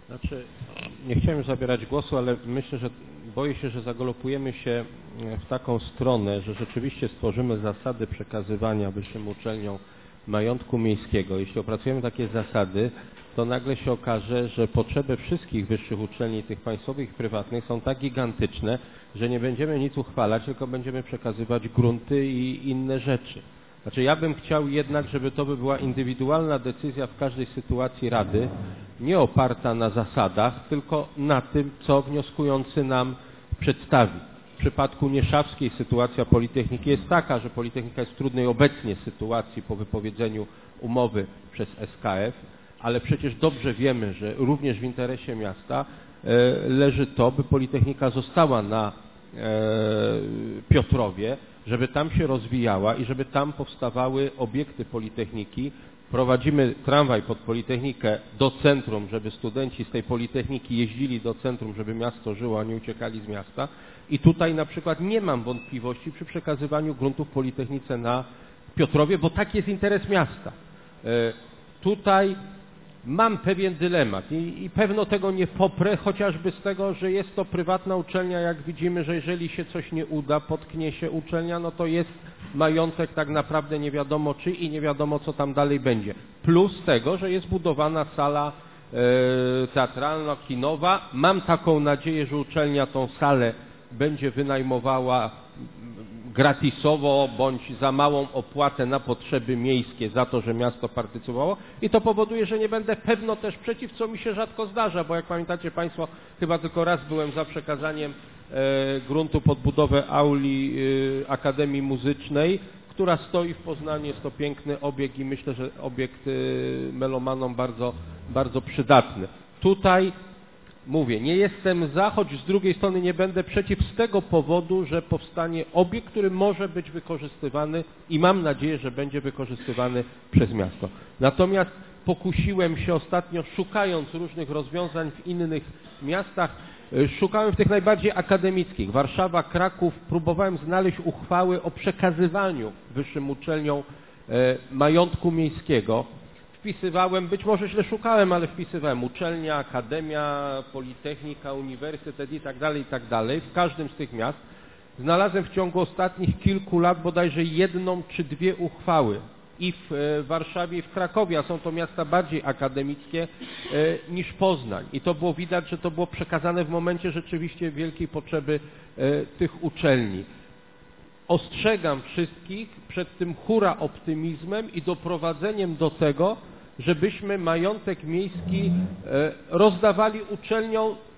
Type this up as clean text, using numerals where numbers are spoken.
Znaczy, nie chciałem zabierać głosu, ale myślę, że boję się, że zagalopujemy się w taką stronę, że rzeczywiście stworzymy zasady przekazywania wyższym uczelniom majątku miejskiego. Jeśli opracujemy takie zasady, to nagle się okaże, że potrzeby wszystkich wyższych uczelni, tych państwowych i prywatnych, są tak gigantyczne, że nie będziemy nic uchwalać, tylko będziemy przekazywać grunty i inne rzeczy. Znaczy, ja bym chciał jednak, żeby to była indywidualna decyzja w każdej sytuacji Rady, nie oparta na zasadach, tylko na tym, co wnioskujący nam przedstawi. W przypadku Nieszawskiej sytuacja Politechniki jest taka, że Politechnika jest w trudnej obecnie sytuacji po wypowiedzeniu umowy przez SKF, ale przecież dobrze wiemy, że również w interesie miasta leży to, by Politechnika została na Piotrowie, żeby tam się rozwijała i żeby tam powstawały obiekty Politechniki. Prowadzimy tramwaj pod Politechnikę do centrum, żeby studenci z tej Politechniki jeździli do centrum, żeby miasto żyło, a nie uciekali z miasta. I tutaj na przykład nie mam wątpliwości przy przekazywaniu gruntów Politechnice na Piotrowie, bo taki jest interes miasta. Tutaj mam pewien dylemat i pewno tego nie poprę, chociażby z tego, że jest to prywatna uczelnia, jak widzimy, że jeżeli się coś nie uda, potknie się uczelnia, no to jest majątek tak naprawdę nie wiadomo czy i nie wiadomo co tam dalej będzie. Plus tego, że jest budowana sala teatralna, kinowa. Mam taką nadzieję, że uczelnia tą salę będzie wynajmowała gratisowo bądź za małą opłatę na potrzeby miejskie za to, że miasto partycypowało i to powoduje, że nie będę pewno też przeciw, co mi się rzadko zdarza, bo jak pamiętacie Państwo, chyba tylko raz byłem za przekazaniem gruntu pod budowę auli Akademii Muzycznej, która stoi w Poznaniu. Jest to piękny obiekt i myślę, że obiekt melomanom bardzo, bardzo przydatny. Tutaj mówię, nie jestem za, choć z drugiej strony nie będę przeciw z tego powodu, że powstanie obiekt, który może być wykorzystywany i mam nadzieję, że będzie wykorzystywany przez miasto. Natomiast pokusiłem się ostatnio, szukając różnych rozwiązań w innych miastach, szukałem w tych najbardziej akademickich, Warszawa, Kraków, próbowałem znaleźć uchwały o przekazywaniu wyższym uczelniom majątku miejskiego. Wpisywałem, być może źle szukałem, ale wpisywałem uczelnia, akademia, politechnika, uniwersytet i tak dalej. W każdym z tych miast znalazłem w ciągu ostatnich kilku lat bodajże jedną czy dwie uchwały i w Warszawie i w Krakowie, a są to miasta bardziej akademickie niż Poznań. I to było widać, że to było przekazane w momencie rzeczywiście wielkiej potrzeby tych uczelni. Ostrzegam wszystkich przed tym hura optymizmem i doprowadzeniem do tego, żebyśmy majątek miejski rozdawali uczelniom